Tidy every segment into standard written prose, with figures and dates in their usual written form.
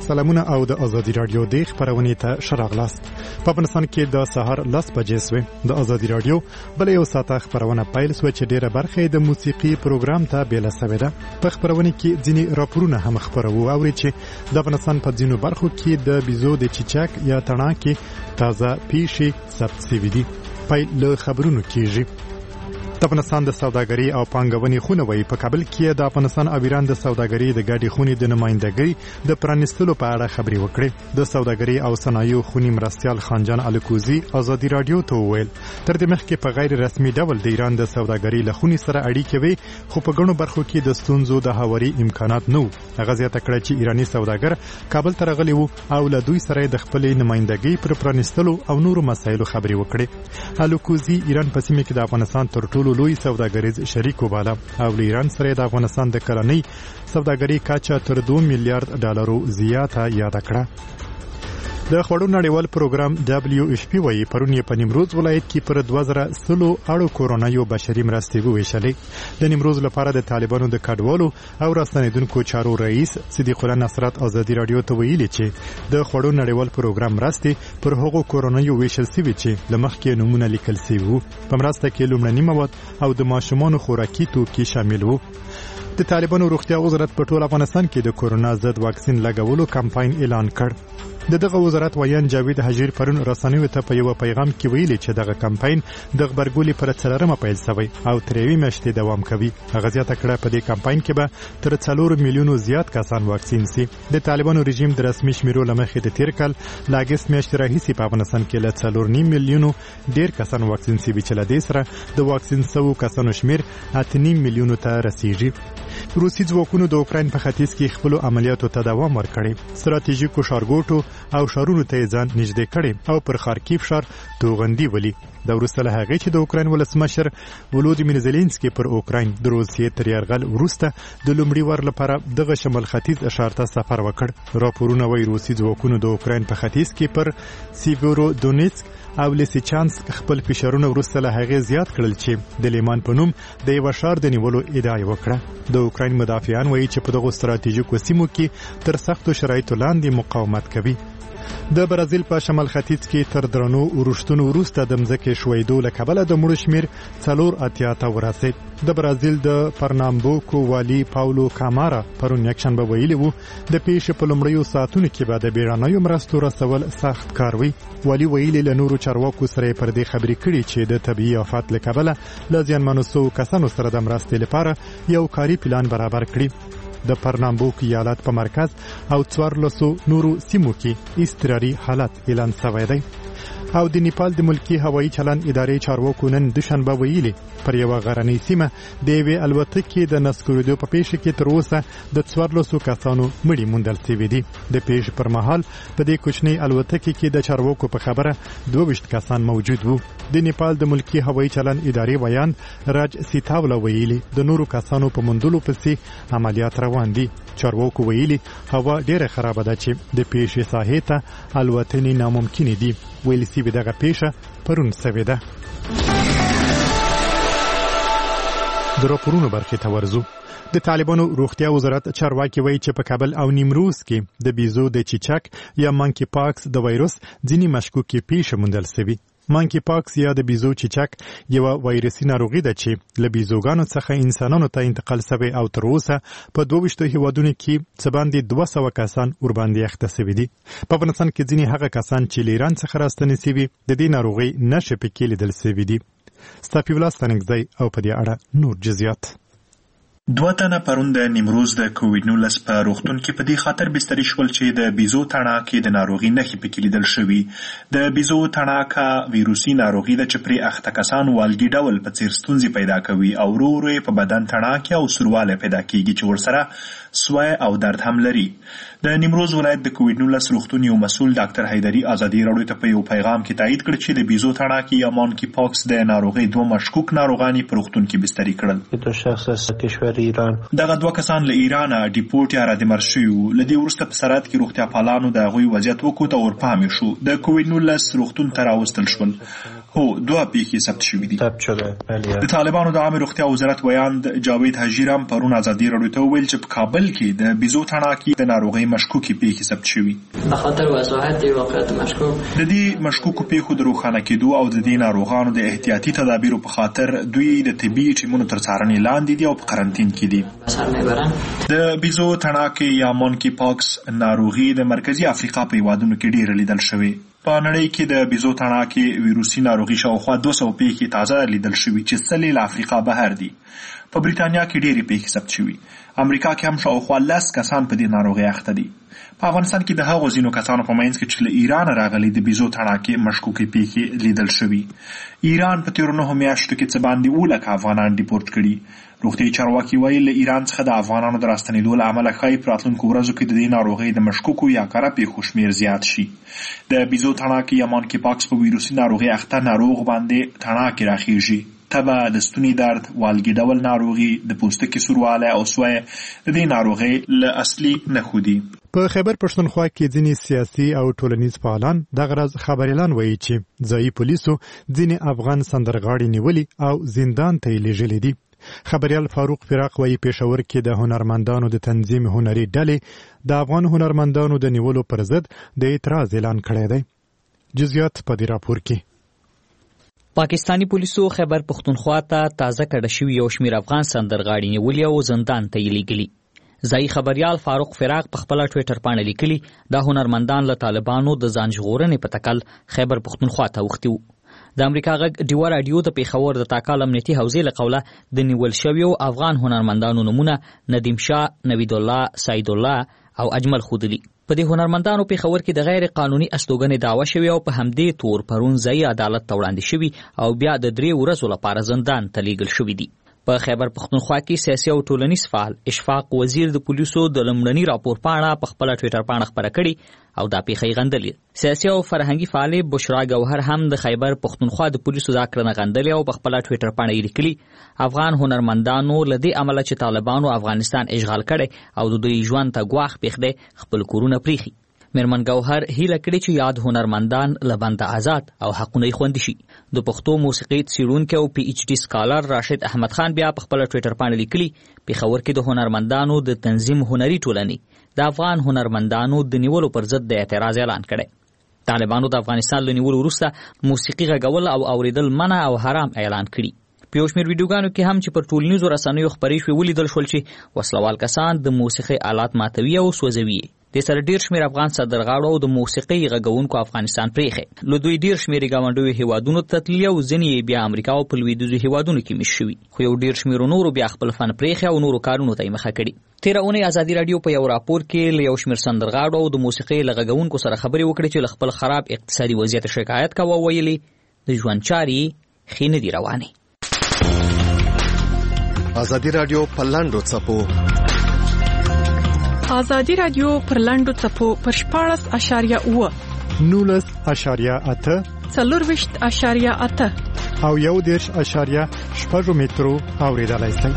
سلامونه او د ازادي رادیو د خبرونې ته شراغلاست. په افغانستان کې د سهار 10 بجې سوې د ازادي رادیو بل یو ساعته خبرونه پیل سو چې ډیره برخه د موسیقي پروګرام ته بیل سوې ده. په خبرونه کې ځینی راپورونه هم خبرو او چې د افغانستان په ځینو برخو کې د بيزو د چیچاک یا تڼاکې تازه پیښې ثبت شوې دي. پیل له خبرونو کېږي. د افغانستان د سوداګرۍ او پانګونې خونه وایي په کابل کې د افغانستان او ایران د سوداګرۍ د ګډې خونې د نمائندګۍ د پرانیستلو په اړه خبرې وکړې. د سوداګرۍ او صنایعو خونې مرستیال خانجان الکوزي ازادي رادیو ته وویل تر دې مخکې په غیر رسمي ډول د ایران د سوداګرۍ له خونې سره اړیکې وي، خو په ګڼو برخو کې د ستونزو د هواري امکانات نه وو. هغه زیاته کړه چې ایراني سوداګر کابل ته راغلي وو او له دوی سره د خپلې نمائندګۍ پر پرانیستلو او نورو مسایلو خبرې وکړې. الکوزي ایران په سیمه کې د افغانستان تر ټولو لوی سوداګریز شریک وباله او له ایران سره د افغانستان د کلنۍ سوداګرۍ کچه تر 2 میلیارډ ډالرو زیاته یاد کړه. د خوړو نړیوال پروګرام WFP وایي پرون یې په نیمروز ولایت کې پر 2000 اړو کورونایو بشري مرستې وویشلې. د نیمروز لپاره د طالبانو د کډوالو او راستنیدونکو چارو رئیس صدیق الله نصرت ازادي رادیو ته ویلي چې د خوړو نړیوال پروګرام مرستې پر هغو کورونایو ویشل شوي چې لمخکې نمونه لیکل شوي وو. په مرسته کې لومړني مواد او د ماشومانو خوراکي توکي شامل وو. د طالبانو روغتیا وزارت په ټول افغانستان کې د کورونا ضد واکسین لګولو کمپاین اعلان کړ. دغه وزارت ویان جاوید حجیر پرون رسنیو ته په یو پیغام کې ویلي چې دغه کمپاین د خبرګولې پر 4مه پیل شوی او تر یوې میاشتې دوام کوي. هغه زیاته کړه په دې کمپاین کې به تر 4 میلیونو زیات کسان واکسین شي. د طالبانو رژیم د رسمي شمیرو لمخې د تیر کال ل اگست میاشتې راهیسې په افغانستان کې له 4.5 میلیونو ډیر کسان واکسین شوي چې له دې سره د واکسین شوو کسانو شمیر 8.5 میلیونو ته رسیږي. روسي ځواکونو د اوکراین په ختیځ کې خپل عملیاتو ته دوام ورکړي. ستراتیژیکو ښارګوټو او شهرونو ته ځان نږدې کړي او پر خارکیف ښار توغندي ولي. د وروسته له هغې چې د اوکراین ولسمشر ولودیمیر زيلنسکي پر اوکراین د روسیې تر یرغل وروسته د لومړي وار لپاره دغه شمال ختیځ ښار ته سفر وکړ. راپورونه وايي روسي ځواکونو د اوکراین په ختیځ کې پر سیویرودونیتسک او لیسیچانسک خپل فشارونه وروسته له هغې زیات کړل چې د لیمان په نوم د یو ښار د نیولو ادعا وکړه. د اوکراین مدافعان وایي چې په دغه ستراتیژیکو سیمو کې تر سختو شرایطو لاندې مقاومت کوي. د برازیل په شمال ختیځ کې تر درنو ورښتونو وروسته د مځکې ښویېدو له کبله د مړو شمیر 480 ته ورسېد. د برازیل د پرنامبوکو والي پاولو کامارا پرون یکشنبه ویلي وو د پیښې په لومړیو ساعتونو کې به د بیړنیو مرستو رسول سخت کار وي. والي ویلي له نورو چارواکو سره پر دې خبرې کړي چې د طبیعي آفات له کبله له زیانمنو شوو کسانو سره د مرستې لپاره یو کاري پلان برابر کړي. د پرنامبوک ایالت په مرکز او 14 نورو سیمو کې اضطراري حالت اعلان شوی دی. او د نیپال د ملکی هوایي چلن ادارې چارواکو نن دوشنبه ویلي پر یو غرنۍ سیمه د یوې الوتکې د نسکورېدو په پیښه کې تر اوسه د 14 کسانو مړي موندل شوي دي. د پیښې پر مهال په دې کوچنۍ الوتکې کې د چارواکو په خبره 22 کسان موجود وو. د نیپال د ملکی هوایي چلن ادارې ویان راج سیتاولا ویلي د نورو کسانو په موندلو پسې عملیات روان دي. چارواکو ویلي هوا ډیره خرابه ده چې د پیښې ساحې ته الوتنې ناممکن دي. ویل سی به دغه پیښه پرون شوې ده. د راپورونو برخې ته ورځو. د طالبانو روغتیا وزارت چارواکي وایي چې په کابل او نیمروز کې د بيزو د چیچک یا مانکی پاکس د وایروس ځینې مشکوکې پیښې موندل شوي. مانکی پاکس یا د بيزو چیچک یو وایرسي ناروغي ده چې له بيزوګانو څخه انسانانو ته انتقال شوی او تر اوسه په 22 هیوادونو کې څه باندې 200 کسان ورباندې اخته شوي دي. په افغانستان کې ځینې هغه کسان چې له ایران څخه راستنې شوي د دې ناروغي نښې پکې لیدل شوي دي. ستاسو ولا ستنګځي او په دې اړه نور جزئیات. 2 تنه پرون د نیمروز د کووډ-19 په روغتون کې په دې خاطر بستري شول چې د بيزو تڼاکې د ناروغي نښې پکې لیدل شوي. د بيزو تڼاکه ویروسي ناروغي ده چې پرې اخته کسان والګي ډول په څیر ستونزې پیدا کوي او ورو ورو په بدن تڼاکې او سورواله پیدا کیږي چې ورسره سوای او درد هم لري. د نیمروز ولایت د کووډ-19 روغتون یو مسؤل ډاکټر حیدری ازادي راډیو ته په یو پیغام کې تایید کړ چې د بيزو تڼاکې یا مانکی پاکس د ناروغي 2 مشکوک ناروغان په روغتون کې بستري کړل. دو شخص از کشور در ایران. دغه دوه کسان له ایران ډیپورټ یا رادمر شوي وو. له دې وروسته په سرحد کې روغتیا پالانو د هغوی وضعیت وکوت او ورپام شو. د کووډ-19 روغتون ته راوستل شول. هو 2 پیښې ثبت شوي دي. د طالبانو د عامه روغتیا وزارت ویاند جاوید حاجی هم پرون ازادي راډیو ته وویل چې په کابل کې د بیزو تڼاکې د ناروغۍ مشکوکې پیښې ثبت شوي. به خاطر وضاحت واقعیت مشکوک د دې مشکوکو پیښو د روښانه کېدو او د دې ناروغانو د احتیاطي تدابیرو په خاطر دوی د طبي ټیمونو تر څارنې لاندې دي او په قرنطین کې دي. د بیزو تڼاکې یا مونکي پاکس ناروغي د مرکزی افریقا په هیوادونو کې ډېره لیدل شوې. په نړۍ کې د بیزو تڼاکې ویروسي ناروغي شاوخوا 200 پیښې تازه لیدل شوي چې 100 له افریقا بهر دي. په بریتانیا کې ډېرې پیښې ثبت شوي. امریکا کې هم شاوخوا 10 کسان په دې ناروغۍ اخته دي. په افغانستان کې د هغو ځینو کسانو په منځ کې چې له ایران راغلي د بیزو تڼاکې مشکوکې پیښې لیدل شوي. ایران په تیرو 9 میاشتو کې څه باندې 7 لک افغانان ډیپورټ کړي. روغتیايي چارواکي وایي له ایران څخه د افغانانو د راستنېدو له امله ښایي په راتلونکو ورځو کې د دې ناروغۍ د مشکوکو یا کره پیښو شمېر زیات شي. د بیزو تڼاکې یا مونکي پاکس په ویروسي ناروغۍ اخته ناروغ باندې تڼاکې راخیږي. تبه، د ستوني درد، والګي ډول ناروغي، د پوستکي سوروالی او سوی د دې ناروغۍ له اصلي نښو دي. په خیبر پښتونخوا کې ځینې سیاسي او ټولنیز فعالان دغه ورځ خبريالان وایي چې ځایي پولیسو ځینې افغان سندرغاړي نیولي او زندان ته یې لیږلي دي. خبريال فاروق فراق وایي پېښور کې د هنرمندانو د تنظیم هنري ډلې د افغان هنرمندانو د نیولو پر ضد د اعتراض اعلان کړی دی. جزئیات په دې راپور کې. پاکستانی پولیسو خیبر پښتونخوا ته تازه کډه شوي یو شمېر افغان سندرغاړي نیولي او زندان ته یې لیږلي. ځایي خبريال فاروق فراق په خپله ټویټر پاڼه لیکلي دا هنرمندان له طالبانو د ځان ژغورنې په تکل خیبر پښتونخوا ته اوښتي وو. د امریکا غږ ډیوه راډیو د پېښور د تاکال امنیتي حوزې له قوله د نیول شویو افغان هنرمندانو نومونه ندیم شاه، نوید الله، سعید الله او اجمل خودلی. په دې هنرمندانو پېښور کې د غیر قانوني استوګنې دعوه شوې او په همدې تور پرون ځایي عدالت ته وړاندې شوي او بیا د 3 ورځو لپاره زندان ته لیږل شوي دي. په خیبر پښتونخوا کې سیاسي او ټولنیز فعال اشفاق وزیر د پولیسو د لومړني راپور پاڼه په خپله ټویټر پاڼه خپره کړې او دا پیښه یې غندلې. سیاسي او فرهنګي فعال بشرا ګوهر هم د خیبر پښتونخوا د پولیسو دا کړنه غندلې او په خپله ټویټر پاڼه یې لیکلي افغان هنرمندانو له دې امله چې طالبانو افغانستان اشغال کړی او د دوی ژوند ته ګواښ پېښ دی خپل کورونه پریښي. میرمن ګوهر هیله کړې چې یاد هنرمندان له بنده آزاد او حقونه یې خوندي شي. د پښتو موسیقي څېړونکی او PhD سکالر راشد احمد خان بیا په خپله ټویټر پاڼه لیکلي پېښور کې د هنرمندانو د تنظیم هنري ټولنې د افغان هنرمندانو د نیولو پر ضد د اعتراض اعلان کړی. طالبانو د افغانستان له نیولو وروسته موسیقي غږول او اوریدل منع او حرام اعلان کړي. په یو شمېر ویډیوګانو کې هم چې پر ټولنیزو رسنیو خپرې شوې ولیدل شول چې وسلوال کسان د موسیقي آلات ماتوي او سوځوي. د سره ډیر شمېر افغان سندرغاړو او د موسیقي غږونکو افغانستان پریښی. له دوی ډیر شمېر ګاونډیو هیوادونو ته تللي او ځینې بیا امریکا او په لویدیځو هیوادونو کې مېشت شوي، خو یو ډیر شمېرو نورو بیا خپل فن پریښی او نورو کارونو ته یې مخه کړي. تېره اونۍ ازادي راډیو په یو راپور کې له یو شمېر سندرغاړو او د موسیقي له غږونکو سره خبرې وکړې چې له خپل خراب اقتصادي وضعیت شکایت کوه او ویلي د ژوند چارې ښې نه دي روانې. ازادي راډیو په لنډو څپو ازادي راډیو پر لنډو څپو پر 14.8 19.8 24.8 او 1.6 مترو اوریدلای شئ.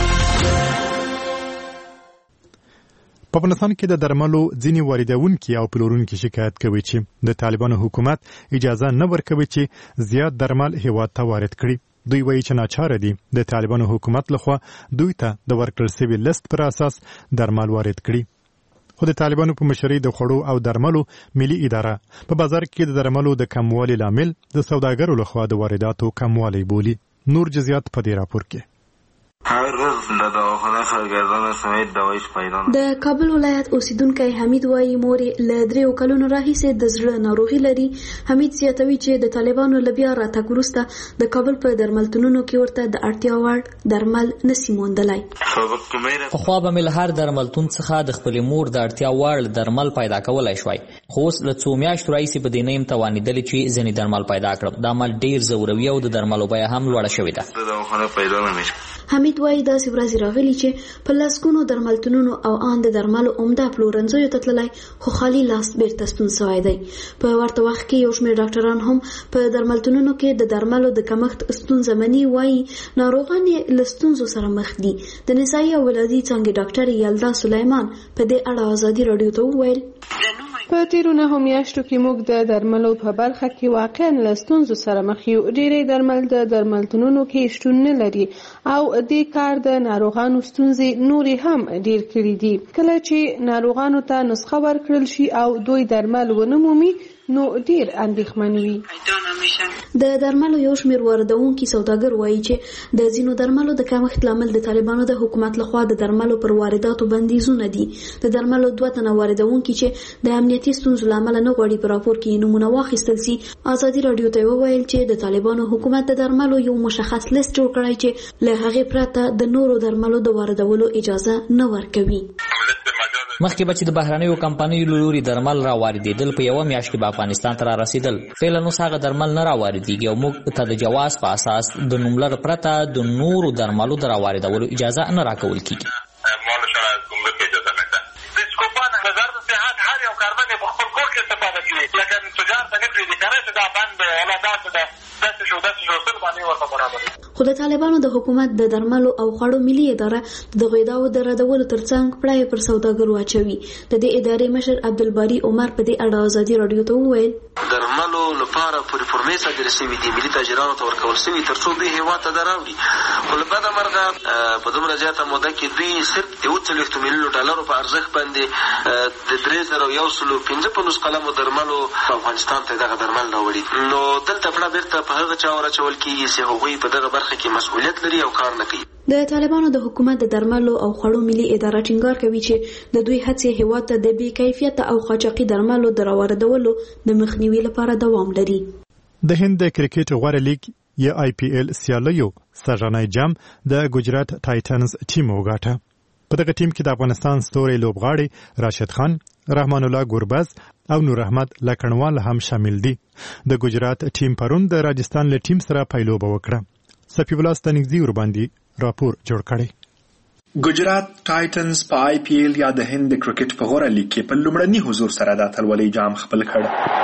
په افغانستان کې د درملو ځینې واردونکي او پلورونکي شکایت کوي چې د طالبانو حکومت اجازه نه ورکوي چې زیات درمل هیواد ته وارد کړي. دوی وایي چې ناچاره دي د طالبانو حکومت لخوا دوی ته د ورکړل شوي لیست پر اساس درمل وارد کړي. خو د طالبانو په مشرۍ د خوړو او درملو ملي اداره په بازار کې د درملو د کموالي لامل د سوداګرو لخوا د وارداتو کموالی بولي. نور جزئیات په دې راپور کې. هر روز د دواخانه خلګردان سمیت دوایش پیدا د کابل ولایت اوسیدونکی حمید وایي مورې له 3 کلونو راهیسې د زړه ناروغي لري. حمید زیاتوي چې د طالبانو له بیا راتګ وروسته د کابل په درملتونونو کې ورته د اړتیا وړ درمل نسی موندلی. پخوا به مې له هر درملتون څخه د خپلې مور د اړتیا وړ درمل پیدا کولی شوای، خو اوس له څو میاشتو راهیسې په دې نه یم توانېدلی چې ځینې درمل پیدا کړم. دا عمل ډېر ضروري او د درملو بیه هم لوړه شوې ده. حمید وایي داسې ورځې راغلي چې په لسګونو درملتونونو او ان د درملو عمده پلورنځیو ته تللی خو خالي لاس بیرته ستون سوی دی. په ورته وخت کې یو شمېر ډاکټران هم په درملتونونو کې د درملو د کمښت ستونزه مني. وایي ناروغان یې له ستونزو سره مخ دي. د نسایي او ولادي څانګې ډاکټر یلدا سلیمان په دې اړه ازادي راډیو ته وویل په تیرو 9 میاشتو کې موږ د درملو په برخه کې واقعا له ستونزو سره مخ یو. ډېری درمل د درملتونونو کې شتون نه لري او دې کار د ناروغانو ستونزې نورې هم ډېر کړي دي. کله چې ناروغانو ته نسخه ورکړل شي او دوی درمل ونه مومي نو ډېر اندېښمن وي. د درملو یو شمېر واردونکي سوداګر وایي چې د ځینو درملو د کمښت لامل د طالبانو د حکومت لخوا د درملو پر وارداتو بندیزونه دي. د درملو 2 تنه واردونکي چې د امنیتي ستونزو لامل نه غواړي په راپور کې نمونه واخیستل شي ازادي راډیو ته وویل چې د طالبانو حکومت د درملو یو مشخص لیست جوړ کړی چې له هغې پرته د نورو درملو د واردولو اجازه نه ورکوي. مخکې به چې د بهرنیو کمپنیو له لوري درمل را واردېدل په یوه میاشت کې به افغانستان ته را رسېدل. فعلا اوس هغه درمل نه را واردېږي او موږ ته د جواز په اساس د نوملړ پرته د نورو درملو د را واردولو اجازه نه راکول کېږي. خو د طالبانو د حکومت د درملو او خوړو ملي اداره د غیداو د ردولو ترڅنګ پړای پر سوداګرو اچوي. د دې ادارې مشر عبدالباری عمر په دې اړه ازادي راډیو ته وویل درملو لپاره پوری فورمې صادرې شوي دي، ملي تاجرانو ته ورکول شوي ترڅو دوی هېواد ته راوړي. خو له بده مرغه په دومره زیاته موده کې دوی صرف د 40 میلیونو ډالرو په ارزښت باندې د 3155 قلمو درملو افغانستان ته دغه درمل راوړي. نو دلته پړه بیرته په هغه چا ورچول کېږي چې هغوی په دغه برخه کې مسؤلیت لري او کار نه کوي. د طالبانو د حکومت د درملو او خوړو ملي اداره ټینګار کوي چې د دوی هڅې هېواد ته د بې کیفیته او قاچاقي درملو د راوړدولو د مخنیوي لپاره دوام لري. د هند د کرکټ غوړه لیګ یا IPL سیالیو سرانای جام د ګجرات ټایټنز ټیم وګاټه. په دغه ټیم کې د افغانستان ستوري لوبغاړي راشد خان، رحمان الله ګوربز او نور احمد لکنوال هم شامل دي. د ګجرات ټیم پرون د راجستان له ټیم سره پایلوبه وکړه. سفی الله ستنګزی ور باندې راپور جوړ کړی. ګجرات ټایټنز په IPL یا د هند د کرکټ په غوړه لیګ کې په لومړني حضور سره د اتلولۍ جام خپل کړ.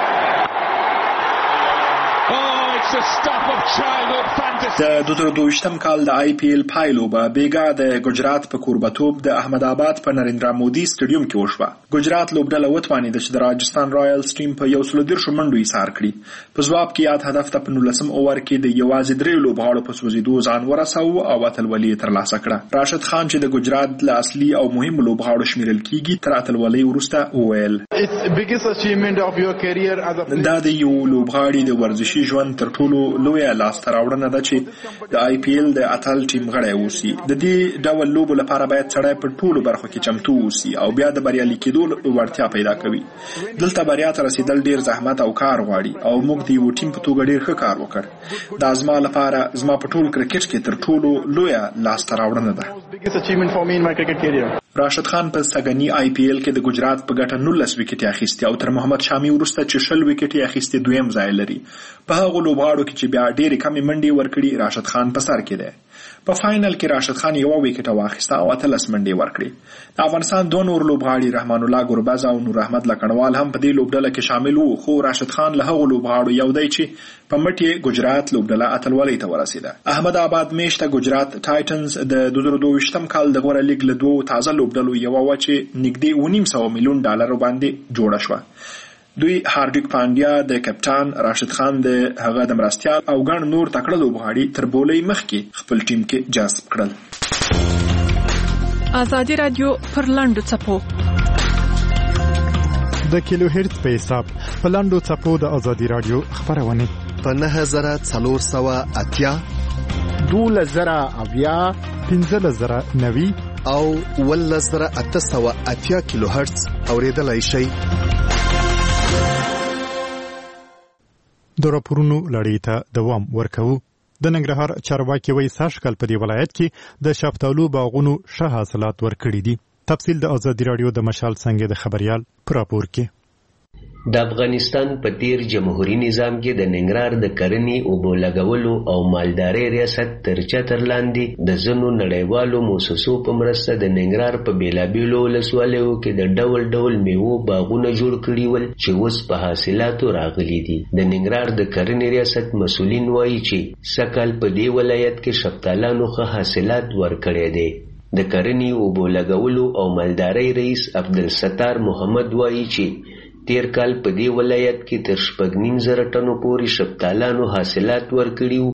د 2022م کال د IPL پایلوبه بیګا د ګجرات په کوربتوب د احمد آباد په نریندرا مودي سټیډیوم کې وشوه. ګجرات لوبډله وتوانېده چې د راجستان رایلز ټیم په 130 منډو ایثار کړي. په ځواب کې یاد هدف ته په 19م اوور کې د یوازې 3 لوبغاړو په سوځېدو ځان ورساوه او اتلولي ترلاسه کړه. راشد خان چې د ګجرات له اصلي او مهم لوبغاړو شمیرل کیږي تر اتلولۍ وروسته وویل دا د یو لوبغاړي د ورزشي ژوند تر ټولو لویه لاسته راوړنه ده چې د IPL د اتل ټیم غړی اوسي. د دې ډول لوبو لپاره باید سړی په ټولو برخو کې چمتو اوسي او بیا د بریالي کېدو وړتیا پیدا کوي. دلته بریا ته رسیدل ډیر زحمت او کار غواړي او موږ د یو ټیم په توګه ډیر ښه کار وکړ. دا زما لپاره زما په ټول کرکټ کې تر ټولو لویه لاسته راوړنه ده. راشد خان په سګنی IPL کې د ګجرات په ګټه 19 وکټې اخیستې او تر محمد شامي وروسته چې 20 وکټې اخیستې دویم ځای لري. په هغه لوبغاړو کې چې بیا ډېرې کمې منډې ورکړي راشد خان په سر کې دی. په فاینل کې راشد خان یو وکټ واخیسته او 13 منډې ورکړي. د افغانستان دوه نور لوبغاړي رحمان الله ګوربز او نور احمد لکنوال هم په دې لوبډله کې شامل وو، خو راشد خان له هغو لوبغاړو یو دی چې په مټ ګجرات لوبډله اتلولۍ ته ورسېده. احمد آباد میشته ګجرات ټایټنز د 2022م کال د غوړه لیګ له دوه تازه لوبډلو یو و چې نږدې 900 میلیون ډالر باندې جوړه شوه. دوی هاردیک پانډیا د کپټان، راشد خان د هغه د مرستیال او ګڼ نور تکړه لوبغاړي تر بولۍ مخکې خپل ټیم کې جذب کړل. ازادي رادیو پر لاندو څپو د کیلو هرتز په حساب په لاندو څپو د ازادي رادیو خبرونه په 9480 12090 15090 او 11880 کیلو هرتز اوریدلای شئ. د راپورونو لړۍ ته دوام ورکوو. د ننګرهار چارواکي وایي سږکال په دې ولایت کې د شفتالو باغونو ښه حاصلات ورکړي دي. تفصیل د ازادي راډیو د مشال څنګه د خبريال پر راپور کې. د افغانستان په تیر جمهوریت نظام کې د ننګرهار د کرنې اوبو لګولو او مالدارۍ ریاست تر چتر لاندې د ځینو نړیوالو مؤسسو په مرسته د ننګرهار په بیلابیلو ولسوالیو کې د ډول ډول میوو باغونه جوړ کړي ول چې اوس په حاصلاتو راغلي دي. د ننګرهار د کرنې ریاست مسؤلین وایي چې سږکال په دې ولایت کې شفتالانو ښه حاصلات ورکړي دي. د کرنې اوبو لګولو او مالدارۍ رئیس عبدالستار محمد وایي چې تیر کال په دې ولایت کې تر 6.5 ټنو پورې شفتالانو حاصلات ورکړي وو